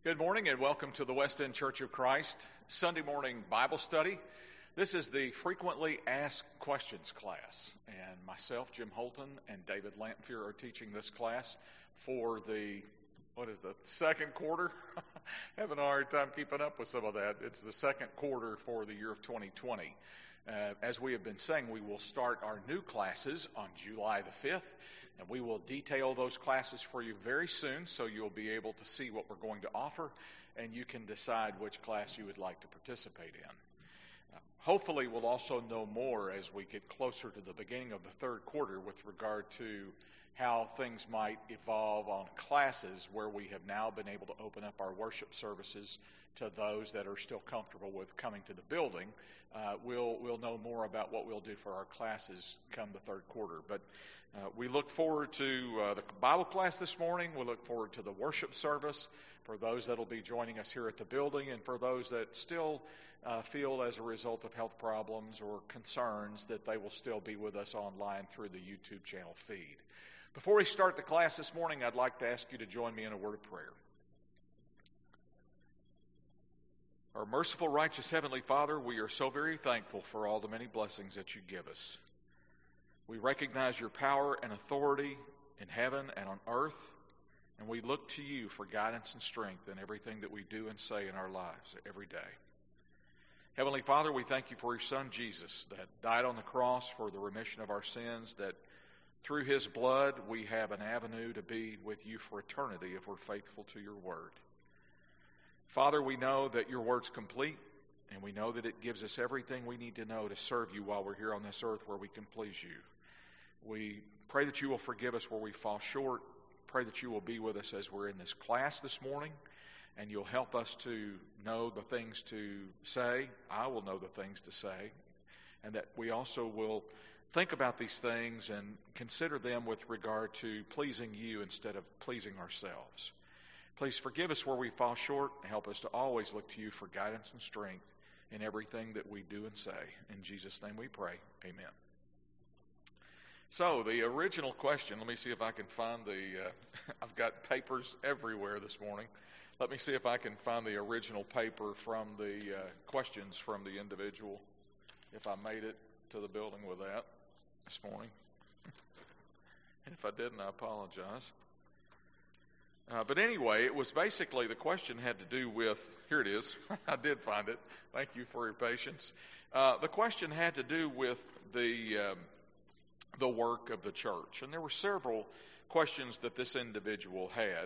Good morning and welcome to the West End Church of Christ Sunday morning Bible study. This is the Frequently Asked Questions class, and myself, Jim Holton, and David Lamphere are teaching this class for the second quarter? Having a hard time keeping up with some of that. It's the second quarter for the year of 2020. As we have been saying, we will start our new classes on July the 5th. And we will detail those classes for you very soon, so you'll be able to see what we're going to offer, and you can decide which class you would like to participate in. Hopefully, we'll also know more as we get closer to the beginning of the third quarter with regard to how things might evolve on classes where we have now been able to open up our worship services to those that are still comfortable with coming to the building. We'll know more about what we'll do for our classes come the third quarter. But we look forward to the Bible class this morning. We look forward to the worship service for those that will be joining us here at the building, and for those that still feel as a result of health problems or concerns that they will still be with us online through the YouTube channel feed. Before we start the class this morning, I'd like to ask you to join me in a word of prayer. Our merciful, righteous Heavenly Father, we are so very thankful for all the many blessings that you give us. We recognize your power and authority in heaven and on earth, and we look to you for guidance and strength in everything that we do and say in our lives every day. Heavenly Father, we thank you for your Son, Jesus, that died on the cross for the remission of our sins, that through his blood we have an avenue to be with you for eternity if we're faithful to your word. Father, we know that your word's complete, and we know that it gives us everything we need to know to serve you while we're here on this earth where we can please you. We pray that you will forgive us where we fall short. Pray that you will be with us as we're in this class this morning, and you'll help us to know the things to say. I will know the things to say, and that we also will think about these things and consider them with regard to pleasing you instead of pleasing ourselves. Please forgive us where we fall short and help us to always look to you for guidance and strength in everything that we do and say. In Jesus' name we pray. Amen. So the original question, let me see if I can find I've got papers everywhere this morning. Let me see if I can find the original paper from the questions from the individual, if I made it to the building with that this morning. And if I didn't, I apologize. But anyway, it was basically, the question had to do with, here it is, I did find it, thank you for your patience. The question had to do with the work of the church, and there were several questions that this individual had.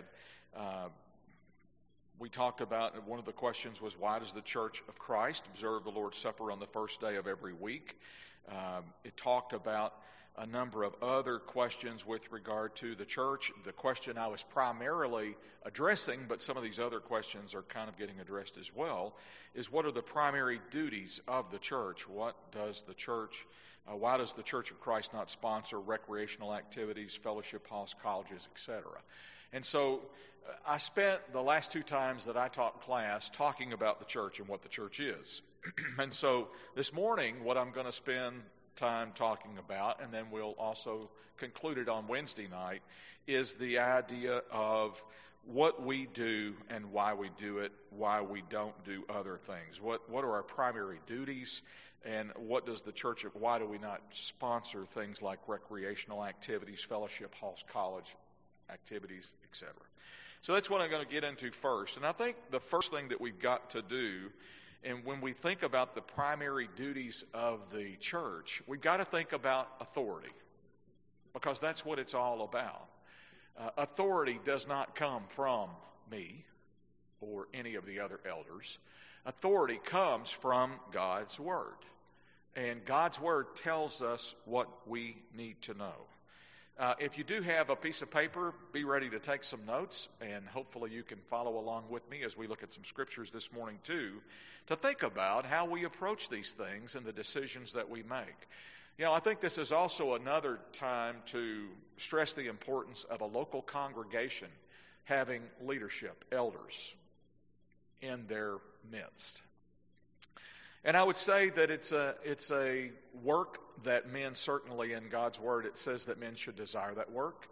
We talked about, one of the questions was, why does the Church of Christ observe the Lord's Supper on the first day of every week? It talked about a number of other questions with regard to the church. The question I was primarily addressing, but some of these other questions are kind of getting addressed as well, is what are the primary duties of the church? Why does the Church of Christ not sponsor recreational activities, fellowship halls, colleges, etc.? And so I spent the last two times that I taught class talking about the church and what the church is. And so this morning, what I'm going to spend time talking about, and then we'll also conclude it on Wednesday night, is the idea of what we do and why we do it, why we don't do other things. What are our primary duties, and what does the church, why do we not sponsor things like recreational activities, fellowship halls, college activities, etc.? So that's what I'm going to get into first. And I think the first thing that we've got to do, and when we think about the primary duties of the church, we've got to think about authority, because that's what it's all about. Authority does not come from me or any of the other elders. Authority comes from God's Word. And God's Word tells us what we need to know. If you do have a piece of paper, be ready to take some notes, and hopefully you can follow along with me as we look at some scriptures this morning too, to think about how we approach these things and the decisions that we make. You know, I think this is also another time to stress the importance of a local congregation having leadership, elders, in their midst. And I would say that it's a work that men, certainly in God's Word, it says that men should desire that work.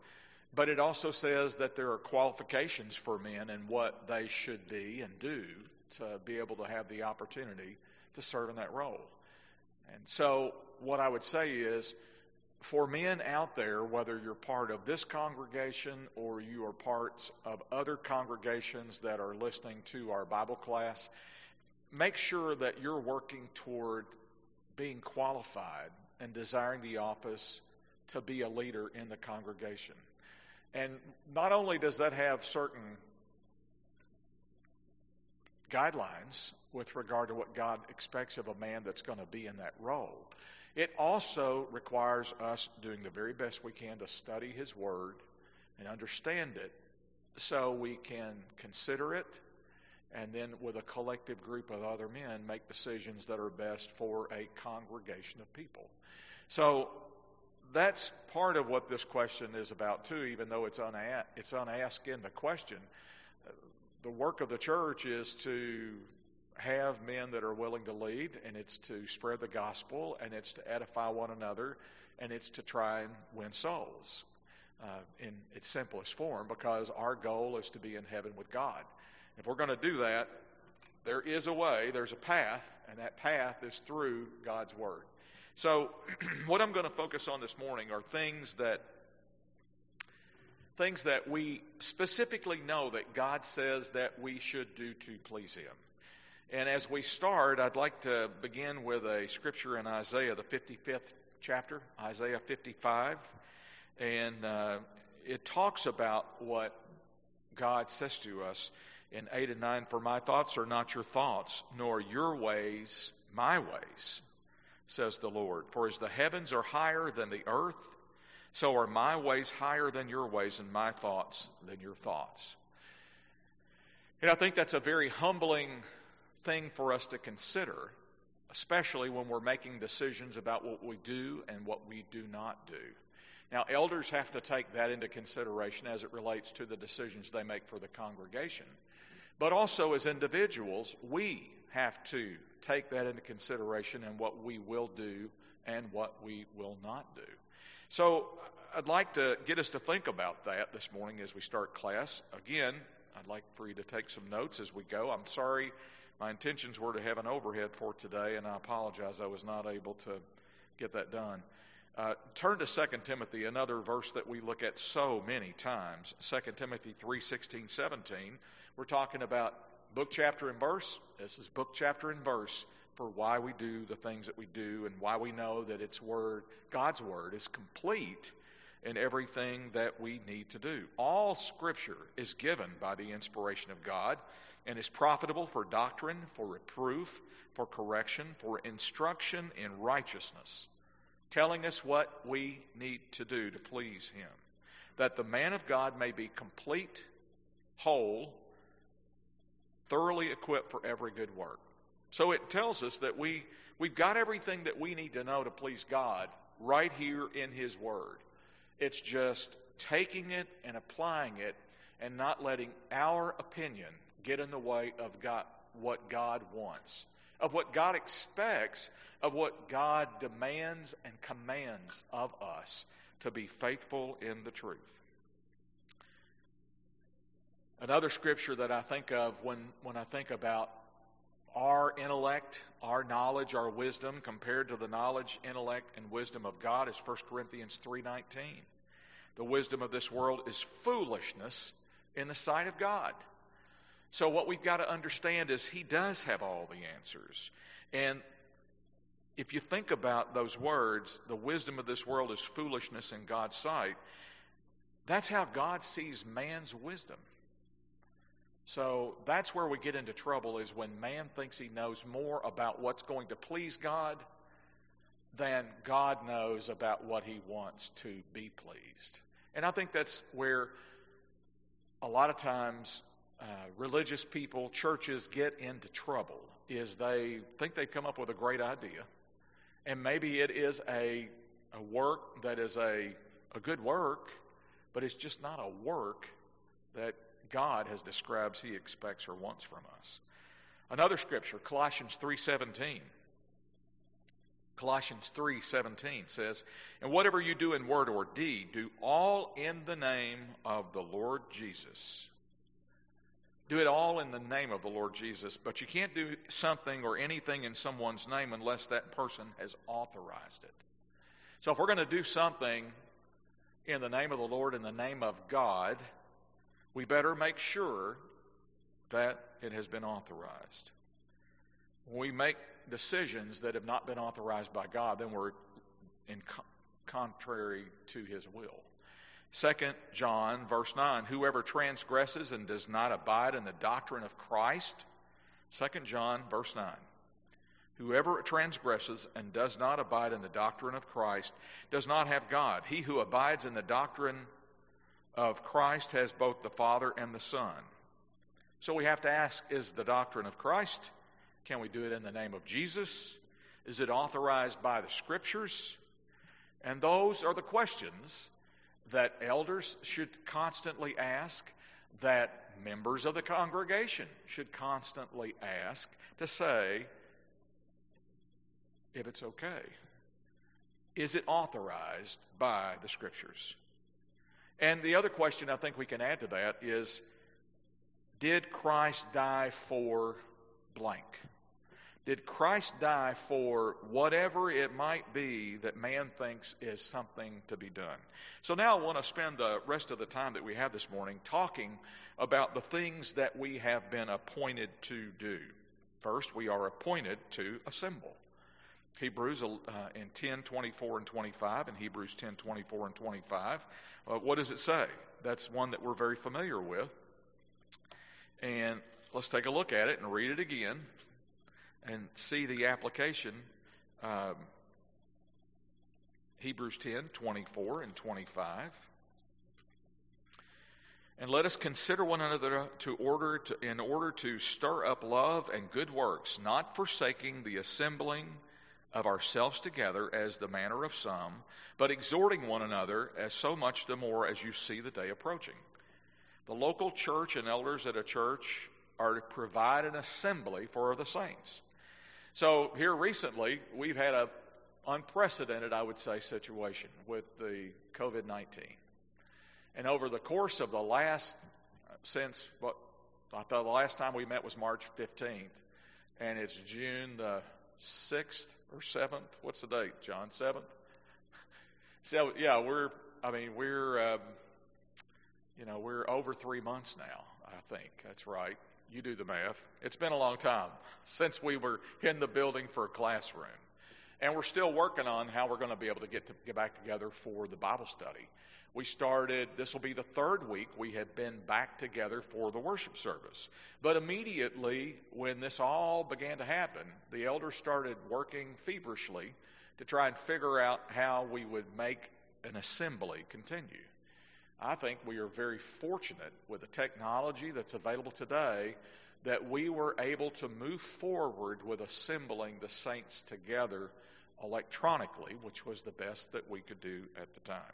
But it also says that there are qualifications for men and what they should be and do to be able to have the opportunity to serve in that role. And so what I would say is, for men out there, whether you're part of this congregation or you are parts of other congregations that are listening to our Bible class, make sure that you're working toward being qualified and desiring the office to be a leader in the congregation. And not only does that have certain guidelines with regard to what God expects of a man that's going to be in that role, it also requires us doing the very best we can to study His Word and understand it so we can consider it and then with a collective group of other men make decisions that are best for a congregation of people. So that's part of what this question is about too, even though it's unasked in the question. The work of the church is to have men that are willing to lead, and it's to spread the gospel, and it's to edify one another, and it's to try and win souls in its simplest form, because our goal is to be in heaven with God. If we're going to do that, there is a way, there's a path, and that path is through God's Word. So what I'm going to focus on this morning are things that we specifically know that God says that we should do to please Him. And as we start, I'd like to begin with a scripture in Isaiah, the 55th chapter, Isaiah 55. And it talks about what God says to us in 8 and 9. For my thoughts are not your thoughts, nor your ways my ways, says the Lord. For as the heavens are higher than the earth, so are my ways higher than your ways, and my thoughts than your thoughts. And I think that's a very humbling thing for us to consider, especially when we're making decisions about what we do and what we do not do. Now, elders have to take that into consideration as it relates to the decisions they make for the congregation. But also as individuals, we have to take that into consideration in what we will do and what we will not do. So I'd like to get us to think about that this morning as we start class. Again, I'd like for you to take some notes as we go. I'm sorry, my intentions were to have an overhead for today, and I apologize I was not able to get that done. Turn to 2 Timothy, another verse that we look at so many times. 2 Timothy 3:16, 17. We're talking about book, chapter, and verse. This is book, chapter, and verse for why we do the things that we do and why we know that its word, God's Word, is complete in everything that we need to do. All Scripture is given by the inspiration of God and is profitable for doctrine, for reproof, for correction, for instruction in righteousness, telling us what we need to do to please Him, that the man of God may be complete, whole, thoroughly equipped for every good work. So it tells us that we've got everything that we need to know to please God right here in His Word. It's just taking it and applying it and not letting our opinion get in the way of what God wants, of what God expects, of what God demands and commands of us to be faithful in the truth. Another scripture that I think of when I think about our intellect, our knowledge, our wisdom compared to the knowledge, intellect, and wisdom of God is 1 Corinthians 3:19. The wisdom of this world is foolishness in the sight of God. So what we've got to understand is He does have all the answers. And if you think about those words, the wisdom of this world is foolishness in God's sight, that's how God sees man's wisdom. So that's where we get into trouble, is when man thinks he knows more about what's going to please God than God knows about what He wants to be pleased. And I think that's where a lot of times religious people, churches get into trouble, is they think they've come up with a great idea. And maybe it is a work that is a good work, but it's just not a work that God has described He expects or wants from us. Another scripture, Colossians 3:17. Colossians 3:17 says, "And whatever you do in word or deed, do all in the name of the Lord Jesus." Do it all in the name of the Lord Jesus, but you can't do something or anything in someone's name unless that person has authorized it. So if we're going to do something in the name of the Lord, in the name of God, we better make sure that it has been authorized. When we make decisions that have not been authorized by God, then we're in contrary to His will. 2 John verse 9, "Whoever transgresses and does not abide in the doctrine of Christ," 2 John verse 9, "Whoever transgresses and does not abide in the doctrine of Christ does not have God. He who abides in the doctrine of Christ has both the Father and the Son." So we have to ask, is the doctrine of Christ? Can we do it in the name of Jesus? Is it authorized by the Scriptures? And those are the questions that elders should constantly ask, that members of the congregation should constantly ask, to say if it's okay. Is it authorized by the Scriptures? And the other question I think we can add to that is, did Christ die for blank? Did Christ die for whatever it might be that man thinks is something to be done? So now I want to spend the rest of the time that we have this morning talking about the things that we have been appointed to do. First, we are appointed to assemble. Hebrews in 10:24 and 25, and Hebrews 10:24 and 25, what does it say? That's one that we're very familiar with. And let's take a look at it and read it again and see the application. Hebrews 10:24 and 25. "And let us consider one another in order to stir up love and good works, not forsaking the assembling of ourselves together as the manner of some, but exhorting one another, as so much the more as you see the day approaching." The local church and elders at a church are to provide an assembly for the saints. So here recently, we've had an unprecedented, I would say, situation with the COVID-19. And over the course of the last time we met was March 15th, and it's June the 6th or 7th. What's the date, John? 7th? So, yeah, we're over 3 months now, I think. That's right. You do the math. It's been a long time since we were in the building for a classroom. And we're still working on how we're going to be able to get back together for the Bible study. This will be the third week we have been back together for the worship service. But immediately when this all began to happen, the elders started working feverishly to try and figure out how we would make an assembly continue. I think we are very fortunate with the technology that's available today that we were able to move forward with assembling the saints together electronically, which was the best that we could do at the time.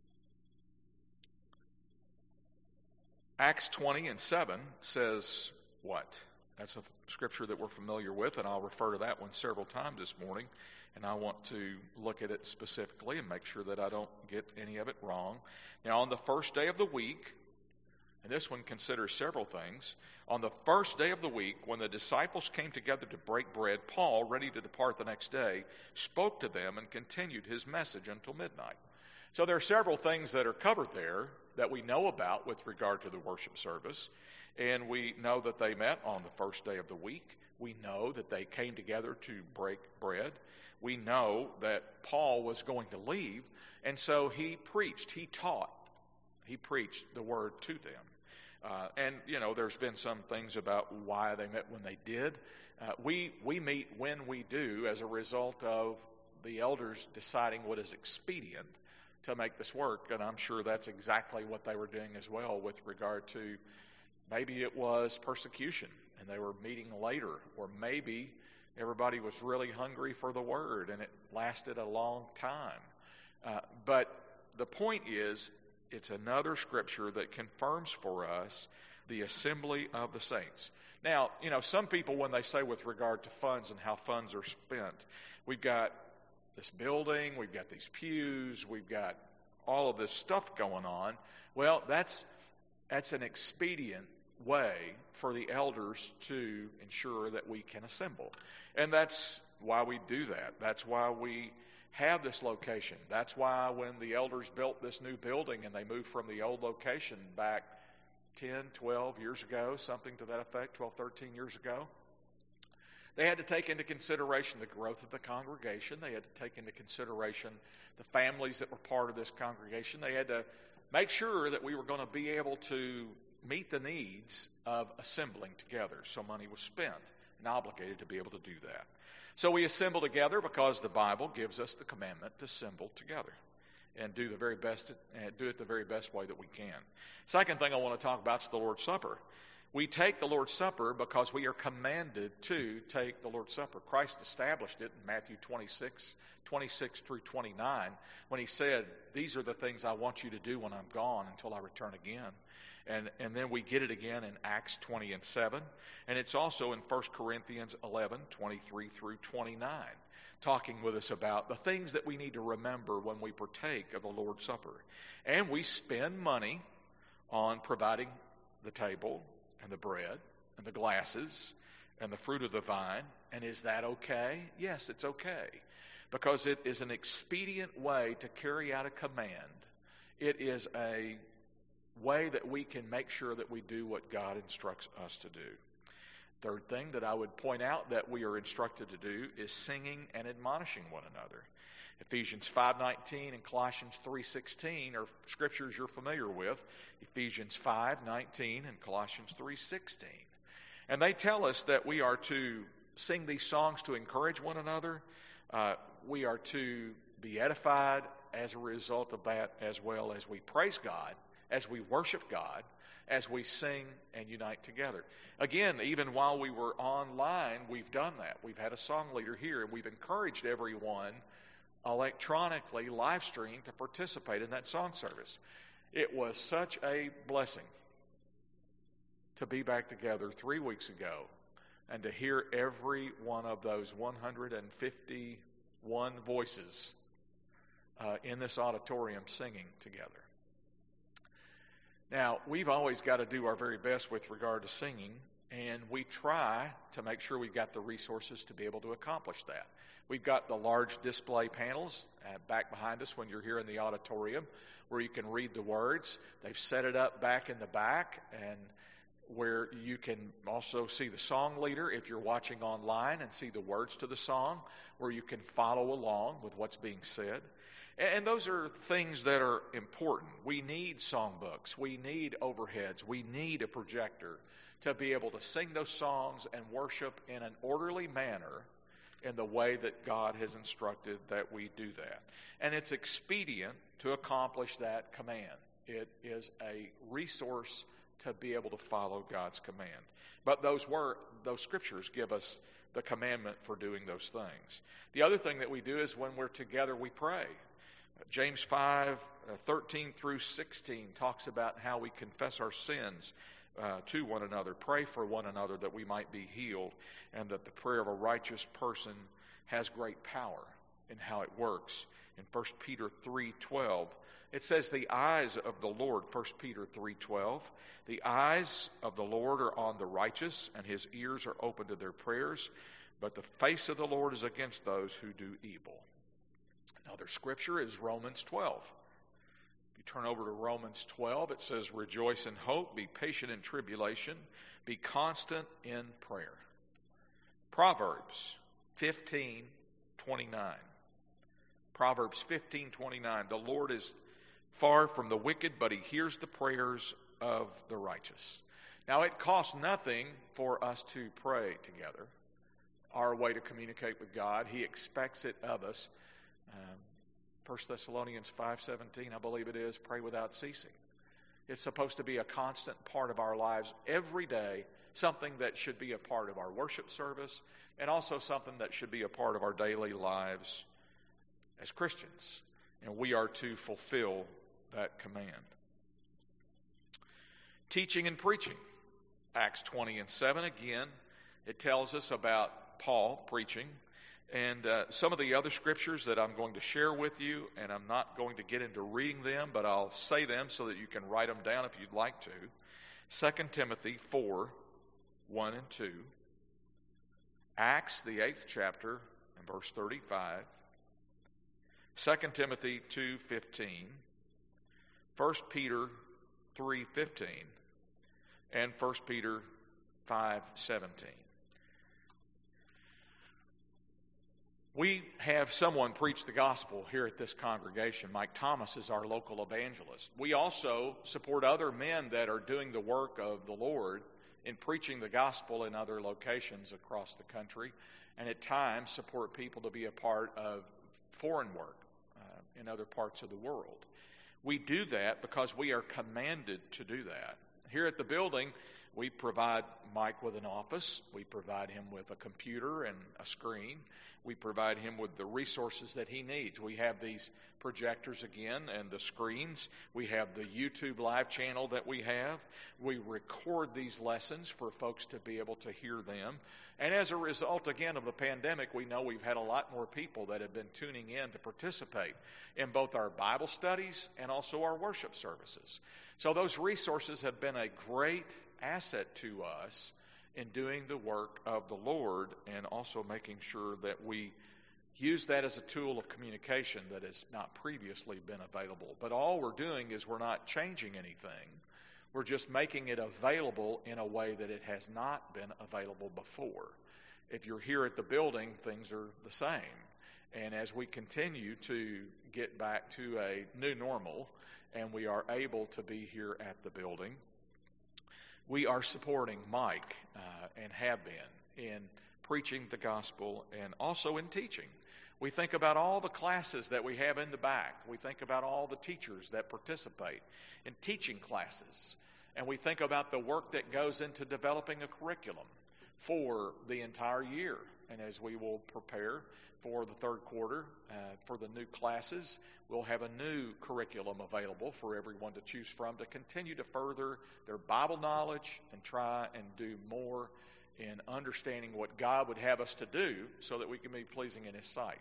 Acts 20:7 says what? That's a scripture that we're familiar with, and I'll refer to that one several times this morning. And I want to look at it specifically and make sure that I don't get any of it wrong. Now, on the first day of the week, and this one considers several things. On the first day of the week, when the disciples came together to break bread, Paul, ready to depart the next day, spoke to them and continued his message until midnight. So there are several things that are covered there that we know about with regard to the worship service. And we know that they met on the first day of the week. We know that they came together to break bread. We know that Paul was going to leave, and so he preached, he taught, he preached the word to them. And, there's been some things about why they met when they did. We meet when we do as a result of the elders deciding what is expedient to make this work, and I'm sure that's exactly what they were doing as well with regard to maybe it was persecution, and they were meeting later, or maybe everybody was really hungry for the word, and it lasted a long time. But the point is, it's another scripture that confirms for us the assembly of the saints. Now, some people, when they say with regard to funds and how funds are spent, we've got this building, we've got these pews, we've got all of this stuff going on. Well, that's an expedient way for the elders to ensure that we can assemble. And that's why we do that. That's why we have this location. That's why when the elders built this new building and they moved from the old location back 10, 12 years ago, something to that effect, 12, 13 years ago, they had to take into consideration the growth of the congregation. They had to take into consideration the families that were part of this congregation. They had to make sure that we were going to be able to meet the needs of assembling together. So money was spent and obligated to be able to do that. So we assemble together because the Bible gives us the commandment to assemble together and do it the very best way that we can. Second thing I want to talk about is the Lord's Supper. We take the Lord's Supper because we are commanded to take the Lord's Supper. Christ established it in Matthew 26 through 29, when he said, these are the things I want you to do when I'm gone until I return again. And then we get it again in Acts 20 and 7. And it's also in 1 Corinthians 11, 23 through 29, talking with us about the things that we need to remember when we partake of the Lord's Supper. And we spend money on providing the table and the bread and the glasses and the fruit of the vine. And is that okay? Yes, it's okay. Because it is an expedient way to carry out a command. It is a way that we can make sure that we do what God instructs us to do. Third thing that I would point out that we are instructed to do is singing and admonishing one another. Ephesians 5:19 and Colossians 3:16 are scriptures you're familiar with. Ephesians 5:19 and Colossians 3:16. And they tell us that we are to sing these songs to encourage one another. We are to be edified as a result of that, as well as we praise God, as we worship God, as we sing and unite together. Again, even while we were online, we've done that. We've had a song leader here, and we've encouraged everyone electronically, live stream, to participate in that song service. It was such a blessing to be back together 3 weeks ago and to hear every one of those 151 voices in this auditorium singing together. Now, we've always got to do our very best with regard to singing, and we try to make sure we've got the resources to be able to accomplish that. We've got the large display panels back behind us when you're here in the auditorium where you can read the words. They've set it up back in the back, and where you can also see the song leader if you're watching online and see the words to the song, where you can follow along with what's being said. And those are things that are important. We need songbooks. We need overheads. We need a projector to be able to sing those songs and worship in an orderly manner in the way that God has instructed that we do that. And it's expedient to accomplish that command. It is a resource to be able to follow God's command. But those scriptures give us the commandment for doing those things. The other thing that we do is when we're together, we pray. James 5:13 through 16 talks about how we confess our sins to one another, pray for one another that we might be healed, and that the prayer of a righteous person has great power in how it works. In 1 Peter 3:12, it says, the eyes of the Lord, 1 Peter 3:12, the eyes of the Lord are on the righteous, and his ears are open to their prayers, but the face of the Lord is against those who do evil. Another scripture is Romans 12. If you turn over to Romans 12, it says, rejoice in hope, be patient in tribulation, be constant in prayer. Proverbs 15:29. Proverbs 15:29. The Lord is far from the wicked, but he hears the prayers of the righteous. Now, it costs nothing for us to pray together. Our way to communicate with God, he expects it of us. 1 Thessalonians 5:17, I believe it is, pray without ceasing. It's supposed to be a constant part of our lives every day, something that should be a part of our worship service, and also something that should be a part of our daily lives as Christians. And we are to fulfill that command. Teaching and preaching. Acts 20 and 7, again, it tells us about Paul preaching. And some of the other scriptures that I'm going to share with you, and I'm not going to get into reading them, but I'll say them so that you can write them down if you'd like to. 2 Timothy 4, 1 and 2. Acts, the 8th chapter, and verse 35. 2 Timothy 2:15. 1 Peter 3:15. And 1 Peter 5:17. We have someone preach the gospel here at this congregation. Mike Thomas is our local evangelist. We also support other men that are doing the work of the Lord in preaching the gospel in other locations across the country, and at times support people to be a part of foreign work in other parts of the world. We do that because we are commanded to do that. Here at the building, we provide Mike with an office. We provide him with a computer and a screen. We provide him with the resources that he needs. We have these projectors again and the screens. We have the YouTube live channel that we have. We record these lessons for folks to be able to hear them. And as a result, again, of the pandemic, we know we've had a lot more people that have been tuning in to participate in both our Bible studies and also our worship services. So those resources have been a great asset to us in doing the work of the Lord, and also making sure that we use that as a tool of communication that has not previously been available. But all we're doing is we're not changing anything. We're just making it available in a way that it has not been available before. If you're here at the building, things are the same. And as we continue to get back to a new normal, and we are able to be here at the building, we are supporting Mike and have been in preaching the gospel and also in teaching. We think about all the classes that we have in the back. We think about all the teachers that participate in teaching classes. And we think about the work that goes into developing a curriculum for the entire year. And as we will prepare for the third quarter for the new classes, we'll have a new curriculum available for everyone to choose from to continue to further their Bible knowledge and try and do more in understanding what God would have us to do so that we can be pleasing in His sight.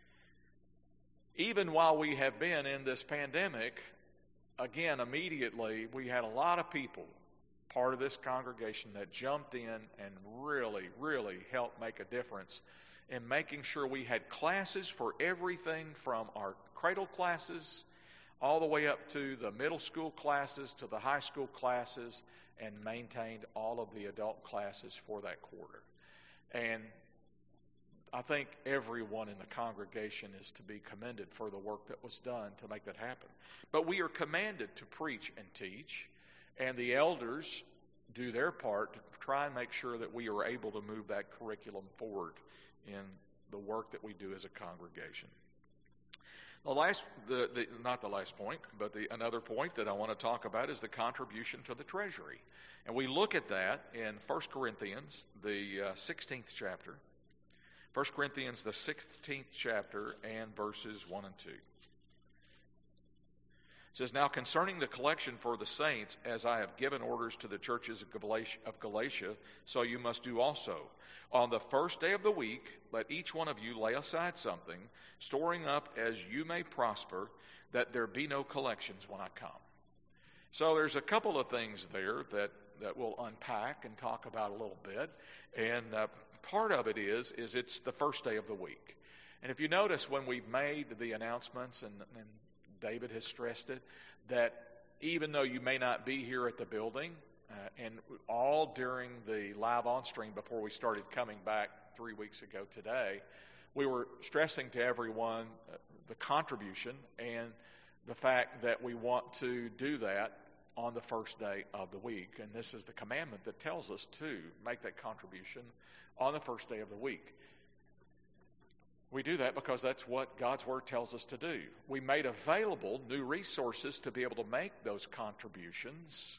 Even while we have been in this pandemic, again, immediately we had a lot of people, part of this congregation, that jumped in and really, really helped make a difference in making sure we had classes for everything from our cradle classes all the way up to the middle school classes to the high school classes, and maintained all of the adult classes for that quarter. And I think everyone in the congregation is to be commended for the work that was done to make that happen. But we are commanded to preach and teach, and the elders do their part to try and make sure that we are able to move that curriculum forward in the work that we do as a congregation. Another point that I want to talk about is the contribution to the treasury. And we look at that in 1 Corinthians, the 16th chapter. 1 Corinthians, the 16th chapter, and verses 1 and 2. It says, "Now concerning the collection for the saints, as I have given orders to the churches of Galatia, so you must do also. On the first day of the week, let each one of you lay aside something, storing up as you may prosper, that there be no collections when I come." So there's a couple of things there that we'll unpack and talk about a little bit. And part of it is it's the first day of the week. And if you notice when we've made the announcements, and David has stressed it, that even though you may not be here at the building, and all during the live on stream before we started coming back 3 weeks ago today, we were stressing to everyone the contribution and the fact that we want to do that on the first day of the week. And this is the commandment that tells us to make that contribution on the first day of the week. We do that because that's what God's Word tells us to do. We made available new resources to be able to make those contributions,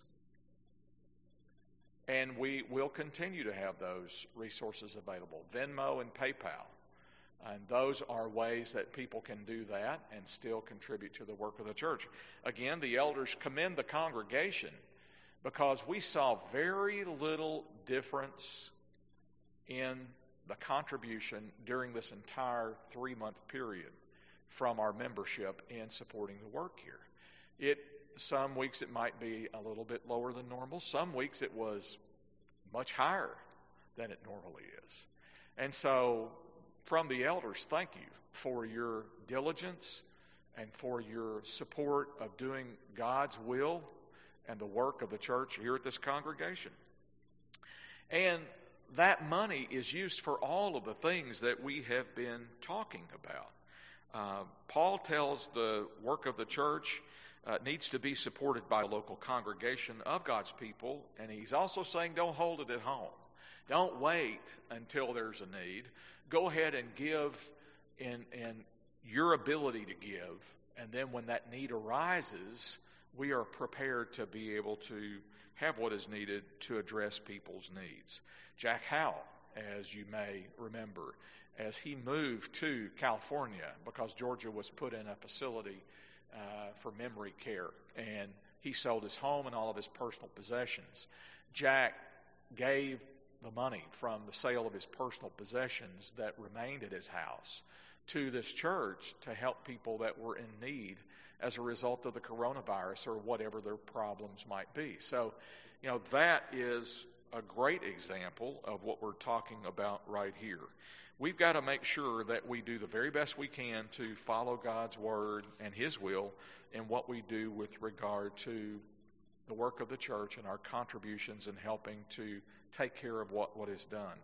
and we will continue to have those resources available. Venmo and PayPal. And those are ways that people can do that and still contribute to the work of the church. Again, the elders commend the congregation because we saw very little difference in the contribution during this entire 3-month period from our membership in supporting the work here. Some weeks it might be a little bit lower than normal. Some weeks it was much higher than it normally is. And so from the elders, thank you for your diligence and for your support of doing God's will and the work of the church here at this congregation. And that money is used for all of the things that we have been talking about. Paul tells the work of the church needs to be supported by a local congregation of God's people, and he's also saying don't hold it at home. Don't wait until there's a need. Go ahead and give in your ability to give, and then when that need arises, we are prepared to be able to have what is needed to address people's needs. Jack Howell, as you may remember, as he moved to California because Georgia was put in a facility for memory care, and he sold his home and all of his personal possessions. Jack gave the money from the sale of his personal possessions that remained at his house to this church to help people that were in need as a result of the coronavirus or whatever their problems might be. So, that is a great example of what we're talking about right here. We've got to make sure that we do the very best we can to follow God's word and his will in what we do with regard to the work of the church and our contributions in helping to take care of what is done.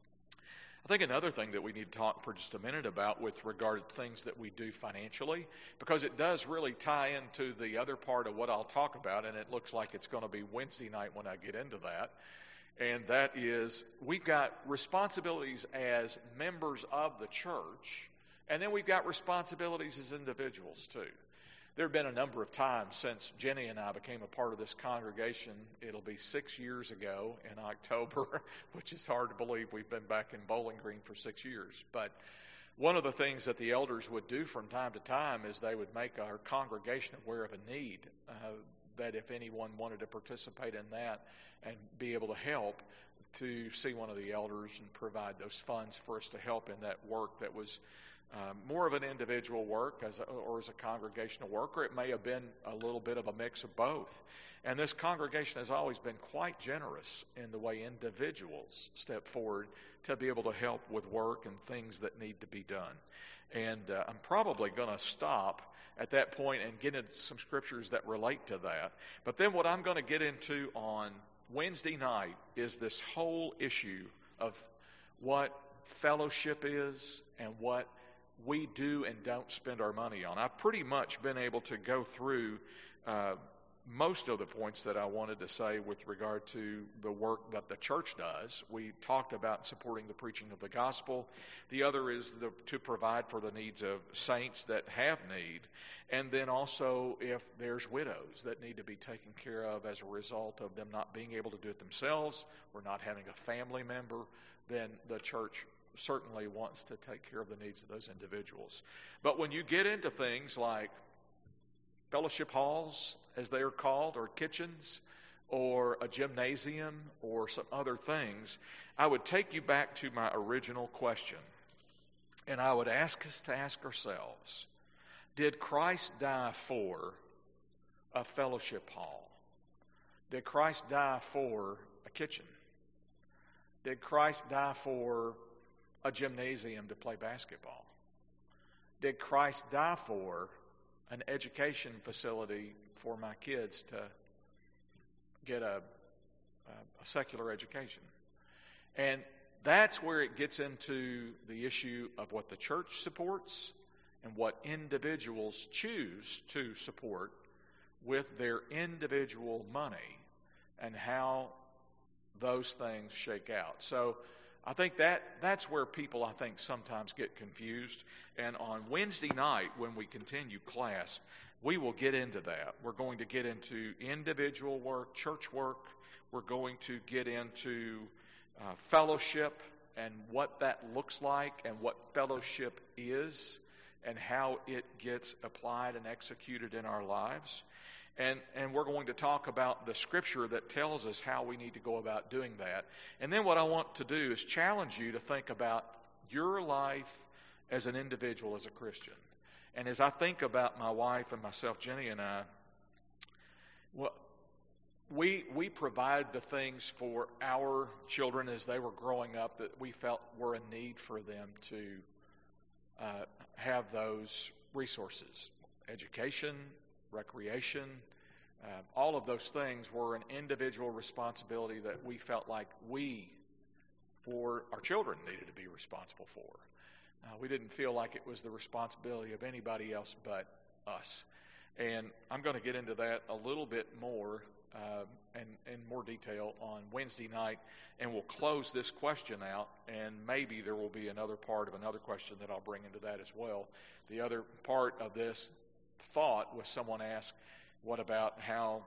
I think another thing that we need to talk for just a minute about with regard to things that we do financially, because it does really tie into the other part of what I'll talk about, and it looks like it's going to be Wednesday night when I get into that. And that is, we've got responsibilities as members of the church, and then we've got responsibilities as individuals too. There have been a number of times since Jenny and I became a part of this congregation. It'll be 6 years ago in October, which is hard to believe. We've been back in Bowling Green for 6 years. But one of the things that the elders would do from time to time is they would make our congregation aware of a need, that if anyone wanted to participate in that and be able to help, to see one of the elders and provide those funds for us to help in that work that was more of an individual work or as a congregational work, or it may have been a little bit of a mix of both. And this congregation has always been quite generous in the way individuals step forward to be able to help with work and things that need to be done. And I'm probably going to stop at that point and get into some scriptures that relate to that. But then what I'm going to get into on Wednesday night is this whole issue of what fellowship is and what we do and don't spend our money on. I've pretty much been able to go through most of the points that I wanted to say with regard to the work that the church does. We talked about supporting the preaching of the gospel. The other is to provide for the needs of saints that have need. And then also if there's widows that need to be taken care of as a result of them not being able to do it themselves or not having a family member, then the church certainly wants to take care of the needs of those individuals. But when you get into things like fellowship halls, as they are called, or kitchens, or a gymnasium, or some other things, I would take you back to my original question. And I would ask us to ask ourselves, did Christ die for a fellowship hall? Did Christ die for a kitchen? Did Christ die for a gymnasium to play basketball? Did Christ die for an education facility for my kids to get a secular education? And that's where it gets into the issue of what the church supports and what individuals choose to support with their individual money and how those things shake out. So I think that's where people, I think, sometimes get confused. And on Wednesday night, when we continue class, we will get into that. We're going to get into individual work, church work. We're going to get into fellowship and what that looks like and what fellowship is and how it gets applied and executed in our lives. And we're going to talk about the Scripture that tells us how we need to go about doing that. And then what I want to do is challenge you to think about your life as an individual, as a Christian. And as I think about my wife and myself, Jenny and I, well, we provide the things for our children as they were growing up that we felt were a need for them to have those resources. Education, recreation, all of those things were an individual responsibility that we felt like we, for our children, needed to be responsible for. We didn't feel like it was the responsibility of anybody else but us. And I'm going to get into that a little bit more and in more detail on Wednesday night, and we'll close this question out, and maybe there will be another part of another question that I'll bring into that as well. The other part of this thought was someone asked, what about how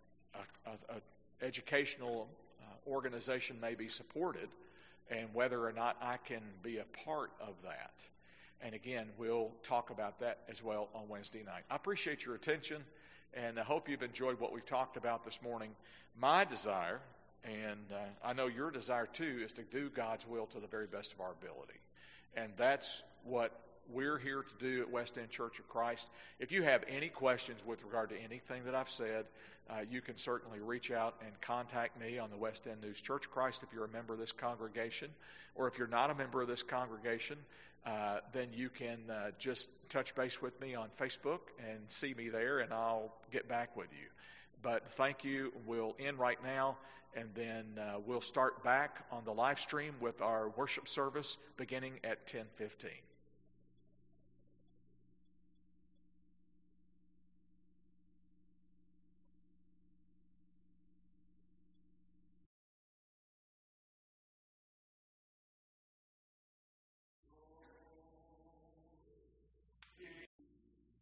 a educational organization may be supported, and whether or not I can be a part of that. And again, we'll talk about that as well on Wednesday night. I appreciate your attention, and I hope you've enjoyed what we've talked about this morning. My desire, and I know your desire too, is to do God's will to the very best of our ability. And that's what we're here to do at West End Church of Christ. If you have any questions with regard to anything that I've said, you can certainly reach out and contact me on the West End News Church of Christ if you're a member of this congregation. Or if you're not a member of this congregation, then you can just touch base with me on Facebook and see me there, and I'll get back with you. But thank you. We'll end right now, and then we'll start back on the live stream with our worship service beginning at 10:15.